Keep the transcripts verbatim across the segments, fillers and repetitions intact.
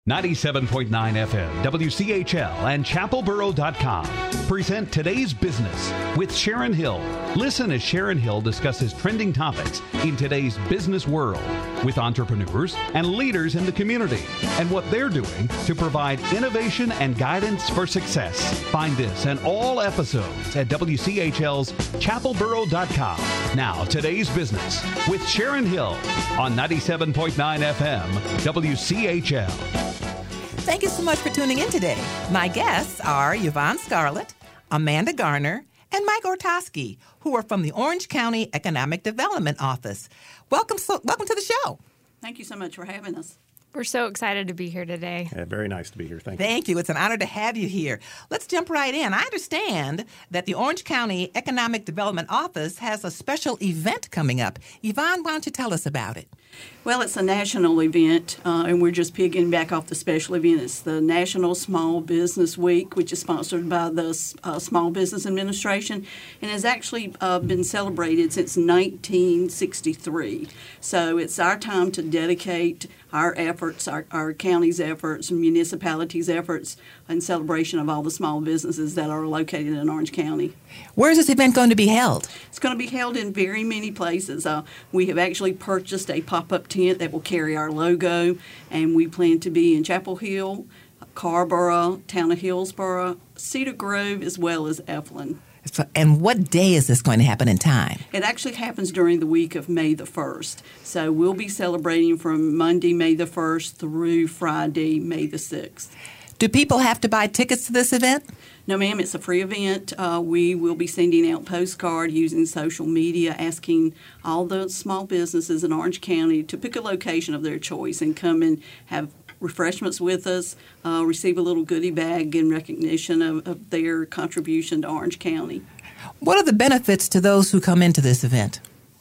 ninety-seven point nine F M, W C H L, and chapel borough dot com present Today's Business with Sharon Hill. Listen as Sharon Hill discusses trending topics in today's business world with entrepreneurs and leaders in the community and what they're doing to provide innovation and guidance for success. Find this and all episodes at W C H L's chapel borough dot com. Now, Today's Business with Sharon Hill on ninety-seven point nine F M, W C H L. Thank you so much for tuning in today. My guests are Yvonne Scarlett, Amanda Garner, and Mike Ortosky, who are from the Orange County Economic Development Office. Welcome, so, welcome to the show. Thank you so much for having us. We're so excited to be here today. Yeah, very nice to be here. Thank you. Thank you. It's an honor to have you here. Let's jump right in. I understand that the Orange County Economic Development Office has a special event coming up. Yvonne, why don't you tell us about it? Well, it's a national event, uh, and we're just picking back off the special event. It's the National Small Business Week, which is sponsored by the uh, Small Business Administration, and has actually uh, been celebrated since nineteen sixty-three. So it's our time to dedicate our efforts, our, our county's efforts, municipalities' efforts, in celebration of all the small businesses that are located in Orange County. Where is this event going to be held? It's going to be held in very many places. Uh, we have actually purchased a pop-up tent that will carry our logo, and we plan to be in Chapel Hill, Carborough, Town of Hillsborough, Cedar Grove, as well as Eflin. And what day is this going to happen in time? It actually happens during the week of May the first. So we'll be celebrating from Monday, May the first, through Friday, May the sixth. Do people have to buy tickets to this event? No, ma'am. It's a free event. Uh, we will be sending out postcards using social media, asking all the small businesses in Orange County to pick a location of their choice and come and have refreshments with us, uh, receive a little goodie bag in recognition of, of their contribution to Orange County. What are the benefits to those who come into this event?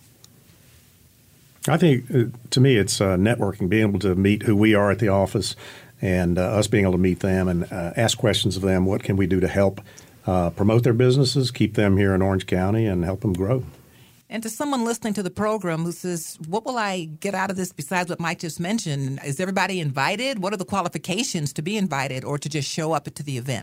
I think, uh, to me, it's uh, networking, being able to meet who we are at the office and uh, us being able to meet them and uh, ask questions of them. What can we do to help uh, promote their businesses, keep them here in Orange County, and help them grow? And to someone listening to the program who says, what will I get out of this besides what Mike just mentioned? Is everybody invited? What are the qualifications to be invited or to just show up to the event?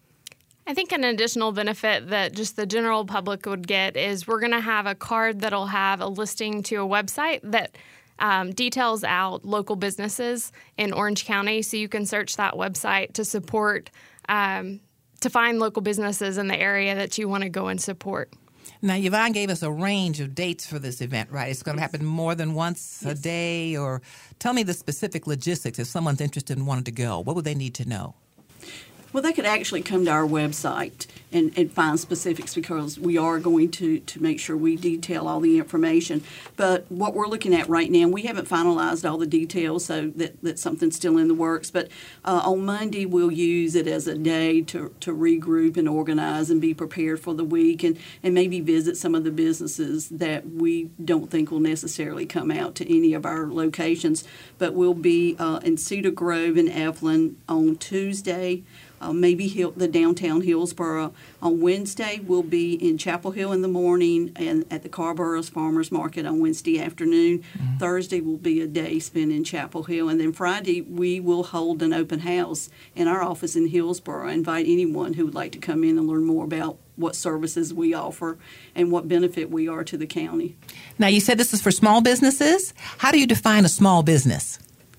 I think an additional benefit that just the general public would get is we're going to have a card that'll have a listing to a website that um, details out local businesses in Orange County. So you can search that website to support, um, to find local businesses in the area that you want to go and support. Now, Yvonne gave us a range of dates for this event, right? It's going to happen more than once Yes. a day, or tell me the specific logistics. If someone's interested and wanted to go, what would they need to know? Well, they could actually come to our website and, and find specifics because we are going to, to make sure we detail all the information. But what we're looking at right now, we haven't finalized all the details, so that, that something's still in the works. But uh, on Monday, we'll use it as a day to, to regroup and organize and be prepared for the week and, and maybe visit some of the businesses that we don't think will necessarily come out to any of our locations. But we'll be uh, in Cedar Grove and Eflin on Tuesday. Uh, maybe Hill, the downtown Hillsborough. On Wednesday, we'll be in Chapel Hill in the morning and at the Carborough's Farmers Market on Wednesday afternoon. Mm-hmm. Thursday will be a day spent in Chapel Hill. And then Friday, we will hold an open house in our office in Hillsborough. I invite anyone who would like to come in and learn more about what services we offer and what benefit we are to the county. Now, you said this is for small businesses. How do you define a small business?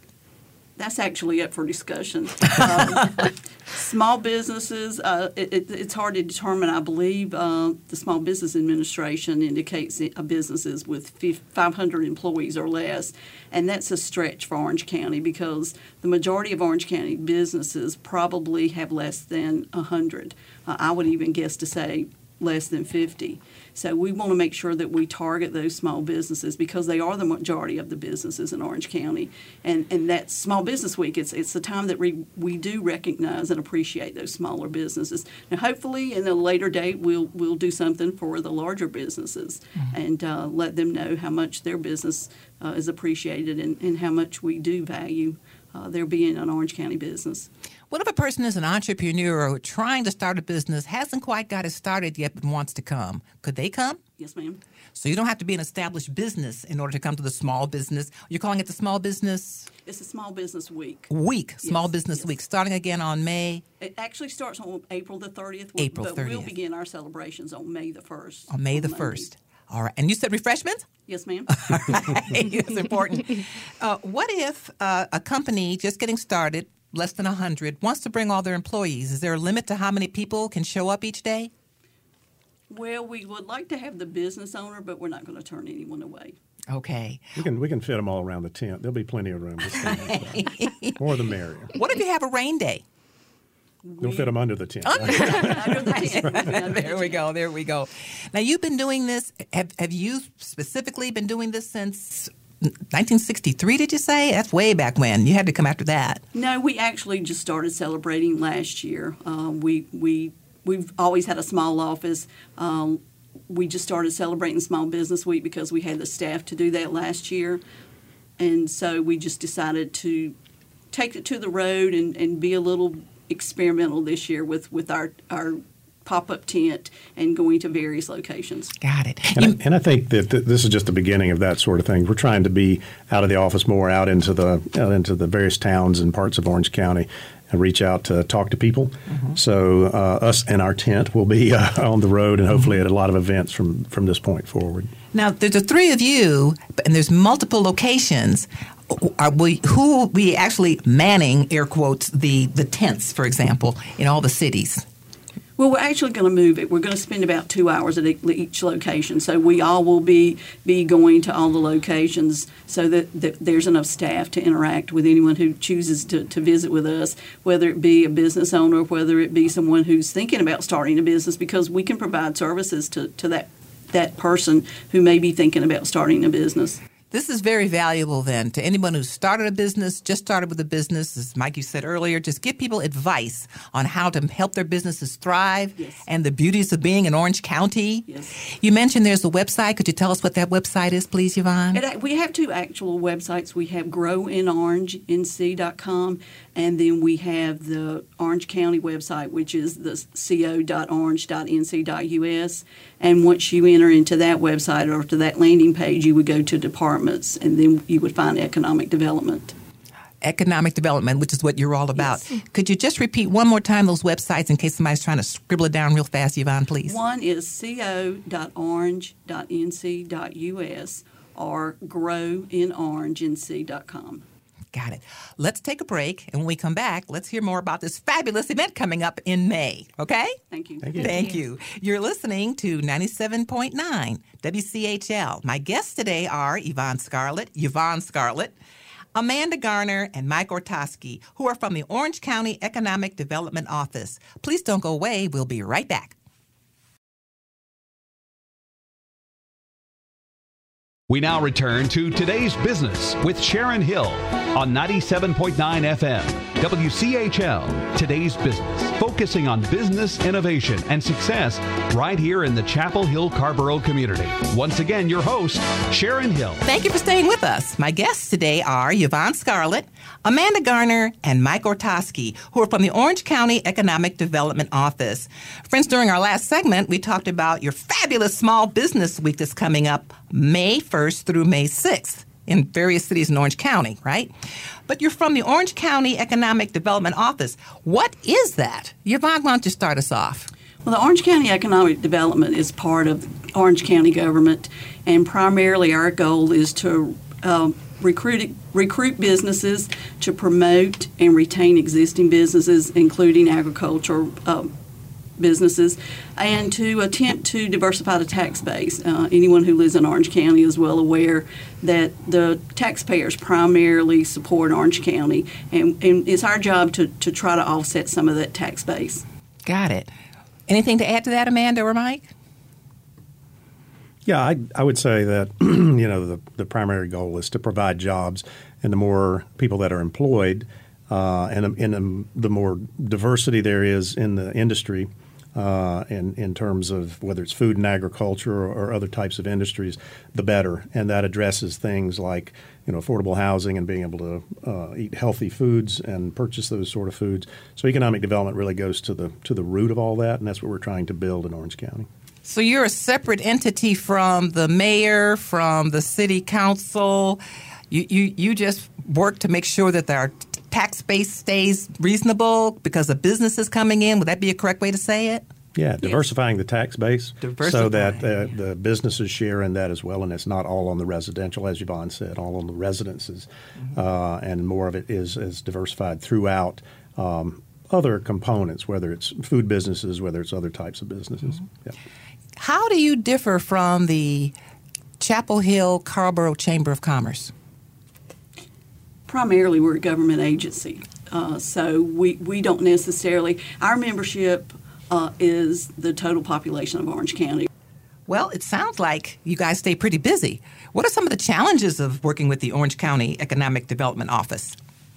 That's actually up for discussion. Um, small businesses, uh, it, it, it's hard to determine. I believe uh, the Small Business Administration indicates a businesses with five hundred employees or less, and that's a stretch for Orange County because the majority of Orange County businesses probably have less than one hundred. Uh, I would even guess to say less than fifty. So we want to make sure that we target those small businesses because they are the majority of the businesses in Orange County. And and that Small Business Week, it's it's the time that we, we do recognize and appreciate those smaller businesses. Now, hopefully, in a later date, we'll we'll do something for the larger businesses mm-hmm. and uh, let them know how much their business uh, is appreciated and, and how much we do value uh, their being an Orange County business. What if a person is an entrepreneur or trying to start a business, hasn't quite got it started yet, but wants to come? Could they come? Yes, ma'am. So you don't have to be an established business in order to come to the small business. You're calling it the Small Business It's a Small Business Week. Week, Small Yes, Business yes. Week, starting again on May, It actually starts on April the thirtieth. April but thirtieth. we'll begin our celebrations on May the first. on May the Monday. first. All right. And you said refreshments? Yes, ma'am. It's important. Uh, what if uh, a company just getting started, less than one hundred, wants to bring all their employees? Is there a limit to how many people can show up each day? Well, we would like to have the business owner, but we're not going to turn anyone away. Okay. We can we can fit them all around the tent. There'll be plenty of room to stand. So. More the merrier. What if you have a rain day? We'll fit them under the tent. Under the tent. Under the There we tent. go. There we go. Now, you've been doing this. Have, have you specifically been doing this since nineteen sixty-three, did you say? That's way back when. You had to come after that. No, we actually just started celebrating last year. Um, we we we've always had a small office. Um, we just started celebrating Small Business Week because we had the staff to do that last year, and so we just decided to take it to the road and, and be a little experimental this year with with our our pop-up tent and going to various locations. Got it. And, You- I, and I think that th- this is just the beginning of that sort of thing. We're trying to be out of the office more, out into the out into the various towns and parts of Orange County, and reach out to talk to people. Mm-hmm. So uh, us and our tent will be uh, on the road and hopefully at a lot of events from from this point forward. Now, there's the three of you, and there's multiple locations. Are we, who will be actually manning, air quotes, the, the tents, for example, in all the cities? Well, we're actually going to move it. We're going to spend about two hours at e- each location. So we all will be be going to all the locations so that, that there's enough staff to interact with anyone who chooses to, to visit with us, whether it be a business owner, whether it be someone who's thinking about starting a business, because we can provide services to, to that, that person who may be thinking about starting a business. This is very valuable then to anyone who's started a business, just started with a business. As Mike, you said earlier, just give people advice on how to help their businesses thrive Yes. and the beauties of being in Orange County. Yes. You mentioned there's a website. Could you tell us what that website is, please, Yvonne? And I- we have two actual websites. We have grow in orange n c dot com, and then we have the Orange County website, which is the co dot orange dot n c dot u s. And once you enter into that website or to that landing page, you would go to departments, and then you would find economic development. Economic development, which is what you're all about. Yes. Could you just repeat one more time those websites in case somebody's trying to scribble it down real fast, Yvonne, please? One is co dot orange dot n c dot u s or grow in orange n c dot com. Got it. Let's take a break, and when we come back, let's hear more about this fabulous event coming up in May, okay? Thank you. Thank you. Thank you. You're listening to ninety-seven point nine W C H L. My guests today are Yvonne Scarlett, Yvonne Scarlett, Amanda Garner, and Mike Ortosky, who are from the Orange County Economic Development Office. Please don't go away. We'll be right back. We now return to Today's Business with Sharon Hill on ninety-seven point nine F M, W C H L. Today's Business, focusing on business innovation and success right here in the Chapel Hill Carborough community. Once again, your host, Sharon Hill. Thank you for staying with us. My guests today are Yvonne Scarlett, Amanda Garner, and Mike Ortosky, who are from the Orange County Economic Development Office. Friends, during our last segment, we talked about your fabulous Small Business Week that's coming up May first through May sixth in various cities in Orange County, right? But you're from the Orange County Economic Development Office. What is that? Yvonne, why don't you start us off? Well, the Orange County Economic Development is part of Orange County government, and primarily our goal is to um, recruit recruit businesses, to promote and retain existing businesses, including agriculture um, businesses, and to attempt to diversify the tax base. Uh, anyone who lives in Orange County is well aware that the taxpayers primarily support Orange County, and, and it's our job to, to try to offset some of that tax base. Got it. Anything to add to that, Amanda or Mike? Yeah, I, I would say that, you know, the, the primary goal is to provide jobs, and the more people that are employed uh, and, and um, the more diversity there is in the industry, uh, in, in terms of whether it's food and agriculture or, or other types of industries, the better. And that addresses things like, you know, affordable housing and being able to uh, eat healthy foods and purchase those sort of foods. So economic development really goes to the to the root of all that, and that's what we're trying to build in Orange County. So you're a separate entity from the mayor, from the city council. You you, you just work to make sure that our tax base stays reasonable because of businesses coming in. Would that be a correct way to say it? Yeah, diversifying yes. the tax base so that uh, the businesses share in that as well, and it's not all on the residential, as Yvonne said, all on the residences, mm-hmm. uh, and more of it is, is diversified throughout um, other components, whether it's food businesses, whether it's other types of businesses. Mm-hmm. Yeah. How do you differ from the Chapel Hill Carrboro Chamber of Commerce? Primarily, we're a government agency, uh, so we, we don't necessarily – our membership – Uh, is the total population of Orange County. Well, it sounds like you guys stay pretty busy. What are some of the challenges of working with the Orange County Economic Development Office?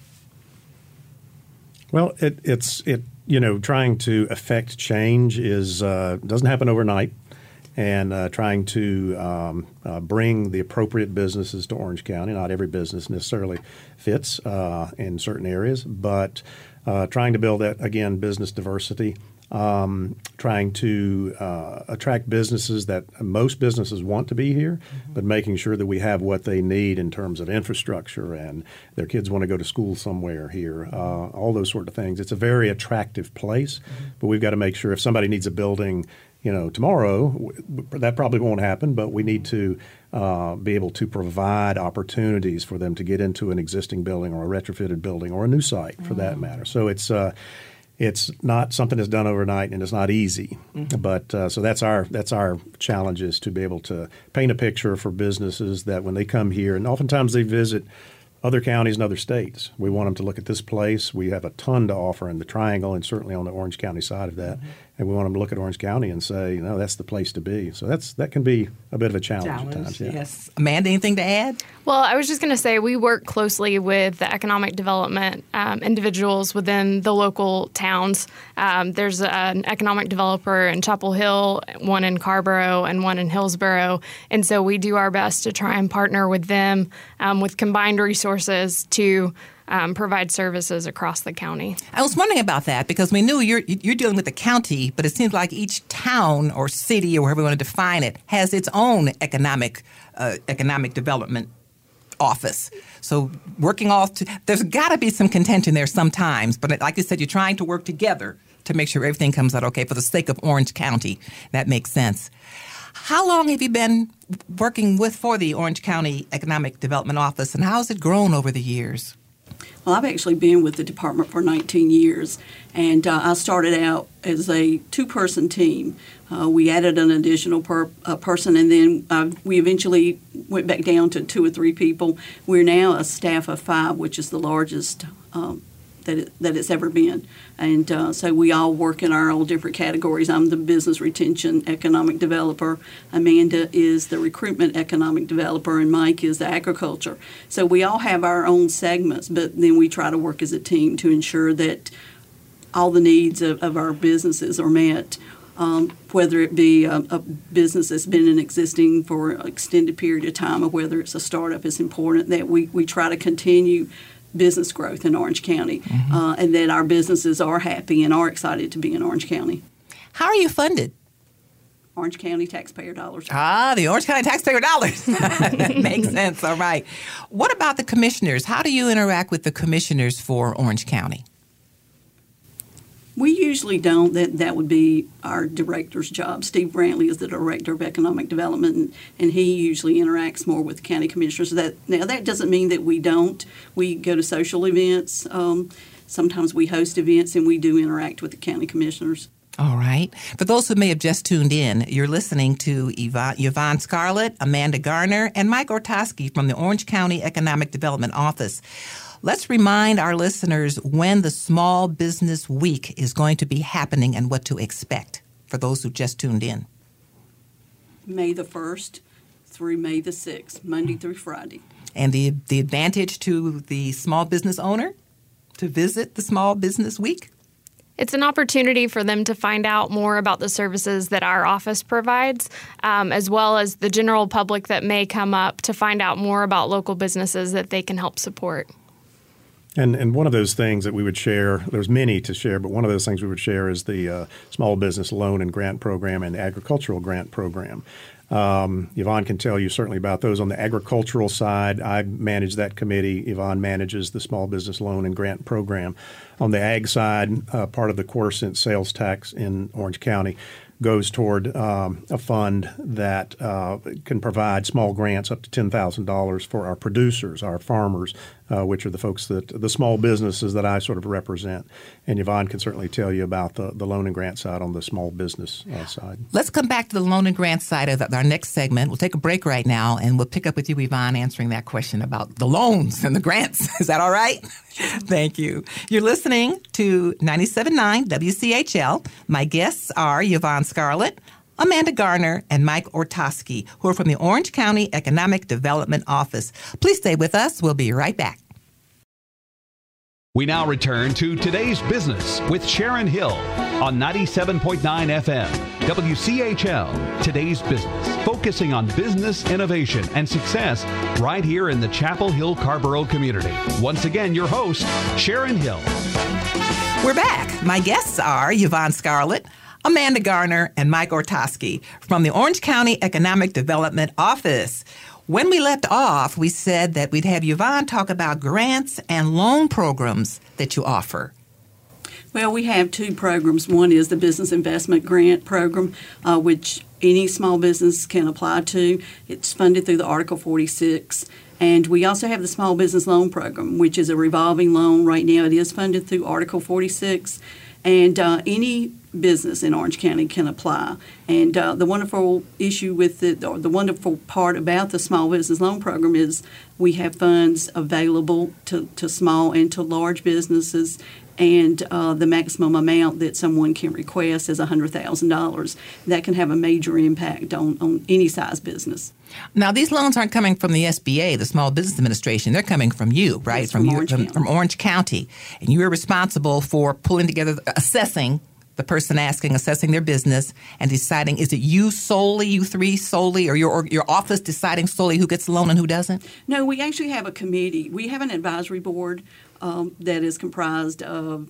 Well, it, it's it you know trying to affect change is uh, doesn't happen overnight, and uh, trying to um, uh, bring the appropriate businesses to Orange County. Not every business necessarily fits uh, in certain areas, but uh, trying to build that again business diversity. Um, trying to uh, attract businesses that most businesses want to be here, mm-hmm. but making sure that we have what they need in terms of infrastructure and their kids want to go to school somewhere here, uh, all those sort of things. It's a very attractive place, mm-hmm. but we've got to make sure if somebody needs a building, you know, tomorrow, w- that probably won't happen, but we need to uh, be able to provide opportunities for them to get into an existing building or a retrofitted building or a new site for mm-hmm. that matter. So it's uh, It's not something that's done overnight, and it's not easy. Mm-hmm. But uh, so that's our that's our challenge is to be able to paint a picture for businesses that when they come here, and oftentimes they visit other counties and other states. We want them to look at this place. We have a ton to offer in the Triangle and certainly on the Orange County side of that. Mm-hmm. And we want them to look at Orange County and say, you know, that's the place to be. So that's that can be a bit of a challenge, challenge at times. Yeah. Yes. Amanda, anything to add? Well, I was just going to say we work closely with the economic development um, individuals within the local towns. Um, there's an economic developer in Chapel Hill, one in Carrboro, and one in Hillsborough. And so we do our best to try and partner with them um, with combined resources to Um, provide services across the county. I was wondering about that because we knew you're you're dealing with the county, but it seems like each town or city or however we want to define it has its own economic uh, economic development office. So working off, to, there's got to be some contention there sometimes. But like you said, you're trying to work together to make sure everything comes out okay for the sake of Orange County. That makes sense. How long have you been working with for the Orange County Economic Development Office, and how has it grown over the years? Well, I've actually been with the department for nineteen years, and uh, I started out as a two-person team. Uh, we added an additional per, uh, person, and then uh, we eventually went back down to two or three people. We're now a staff of five, which is the largest um, that it, that it's ever been. And uh, so we all work in our own different categories. I'm the business retention economic developer. Amanda is the recruitment economic developer, and Mike is the agriculture. So we all have our own segments, but then we try to work as a team to ensure that all the needs of, of our businesses are met. Um, whether it be a, a business that's been in existing for an extended period of time or whether it's a startup, it's important that we, we try to continue business growth in Orange County, mm-hmm. uh, and that our businesses are happy and are excited to be in Orange County. How are you funded? Orange County taxpayer dollars. Ah, the Orange County taxpayer dollars. That makes sense. All right. What about the commissioners? How do you interact with the commissioners for Orange County? We usually don't. That that would be our director's job. Steve Brantley is the director of economic development, and, and he usually interacts more with the county commissioners. That now that doesn't mean that we don't. We go to social events. Um, sometimes we host events, and we do interact with the county commissioners. All right. For those who may have just tuned in, you're listening to Yvonne, Yvonne Scarlett, Amanda Garner, and Mike Ortosky from the Orange County Economic Development Office. Let's remind our listeners when the Small Business Week is going to be happening and what to expect for those who just tuned in. May the first through May the sixth, Monday through Friday. And the the advantage to the small business owner to visit the Small Business Week? It's an opportunity for them to find out more about the services that our office provides, um, as well as the general public that may come up to find out more about local businesses that they can help support. And and one of those things that we would share, there's many to share, but one of those things we would share is the uh, Small Business Loan and Grant Program and Agricultural Grant Program. Um, Yvonne can tell you certainly about those. On the agricultural side, I manage that committee. Yvonne manages the Small Business Loan and Grant Program. On the ag side, uh, part of the quarter cent sales tax in Orange County goes toward um, a fund that uh, can provide small grants up to ten thousand dollars for our producers, our farmers, uh, which are the folks that the small businesses that I sort of represent. And Yvonne can certainly tell you about the, the loan and grant side on the small business uh, side. Let's come back to the loan and grant side of our next segment. We'll take a break right now, and we'll pick up with you, Yvonne, answering that question about the loans and the grants. Is that all right? Thank you. You're listening to ninety-seven point nine W C H L. My guests are Yvonne Scarlett, Amanda Garner, and Mike Ortosky, who are from the Orange County Economic Development Office. Please stay with us. We'll be right back. We now return to Today's Business with Sharon Hill on ninety-seven point nine F M, W C H L, Today's Business, focusing on business innovation and success right here in the Chapel Hill Carrboro community. Once again, your host, Sharon Hill. We're back. My guests are Yvonne Scarlett, Amanda Garner, and Mike Ortosky from the Orange County Economic Development Office. When we left off, we said that we'd have Yvonne talk about grants and loan programs that you offer. Well, we have two programs. One is the Business Investment Grant Program, uh, which any small business can apply to. It's funded through the Article forty-six. And we also have the Small Business Loan Program, which is a revolving loan. Right now it is funded through Article forty-six. And uh, any business in Orange County can apply. And uh, the wonderful issue with it, or the wonderful part about the Small Business Loan Program is we have funds available to, to small and to large businesses. And uh, the maximum amount that someone can request is one hundred thousand dollars. That can have a major impact on, on any size business. Now, these loans aren't coming from the S B A, the Small Business Administration. They're coming from you, right? Yes, from, from, Orange you, from, County. from Orange County. And you are responsible for pulling together, assessing the person asking, assessing their business, and deciding, is it you solely, you three solely, or your or your office deciding solely who gets a loan and who doesn't? No, we actually have a committee. We have an advisory board um, that is comprised of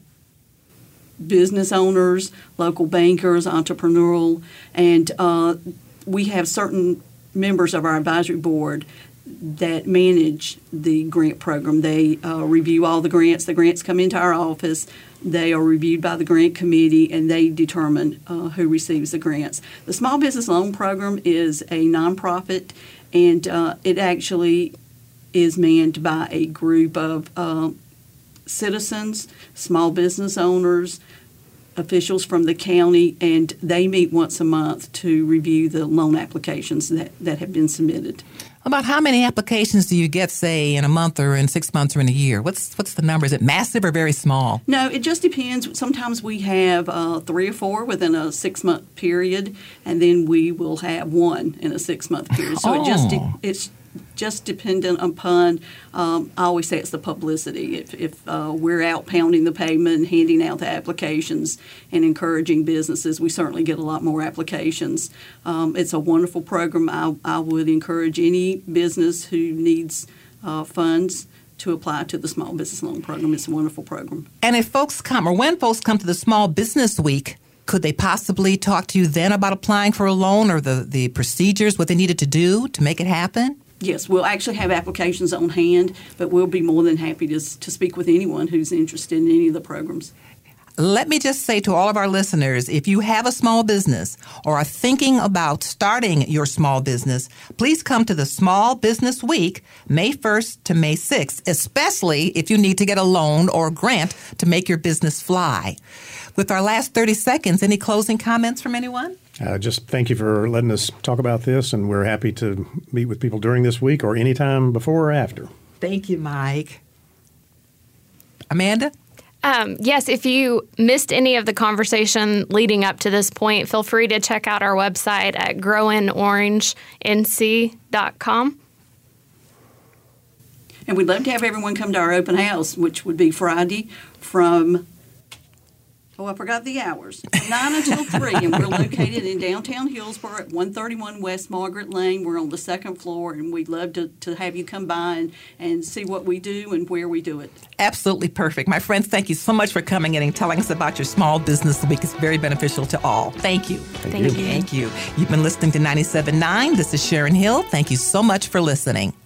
business owners, local bankers, entrepreneurial, and uh, we have certain members of our advisory board that manage the grant program. They uh, review all the grants. The grants come into our office. They are reviewed by the grant committee, and they determine uh, who receives the grants. The Small Business Loan Program is a nonprofit, and uh, it actually is manned by a group of uh, citizens, small business owners, officials from the county, and they meet once a month to review the loan applications that, that have been submitted. About how many applications do you get, say, in a month or in six months or in a year? What's what's the number? Is it massive or very small? No, it just depends. Sometimes we have uh, three or four within a six-month period, and then we will have one in a six-month period. So Oh. it just de- it's just dependent upon, um, I always say it's the publicity. If, if uh, we're out pounding the pavement and handing out the applications and encouraging businesses, we certainly get a lot more applications. Um, it's a wonderful program. I, I would encourage any business who needs uh, funds to apply to the Small Business Loan Program. It's a wonderful program. And if folks come, or when folks come to the Small Business Week, could they possibly talk to you then about applying for a loan or the, the procedures, what they needed to do to make it happen? Yes, we'll actually have applications on hand, but we'll be more than happy to, to speak with anyone who's interested in any of the programs. Let me just say to all of our listeners, if you have a small business or are thinking about starting your small business, please come to the Small Business Week, May first to May sixth, especially if you need to get a loan or a grant to make your business fly. With our last thirty seconds, any closing comments from anyone? Uh, just thank you for letting us talk about this, and we're happy to meet with people during this week or anytime before or after. Thank you, Mike. Amanda? Um, yes, if you missed any of the conversation leading up to this point, feel free to check out our website at growin orange n c dot com. And we'd love to have everyone come to our open house, which would be Friday from Oh, I forgot the hours. nine until three, and we're located in downtown Hillsborough at one thirty-one West Margaret Lane. We're on the second floor, and we'd love to, to have you come by and, and see what we do and where we do it. Absolutely perfect. My friends, thank you so much for coming in and telling us about your Small Business Week. It's very beneficial to all. Thank you. Thank you. Thank you. You've been listening to ninety-seven point nine. This is Sharon Hill. Thank you so much for listening.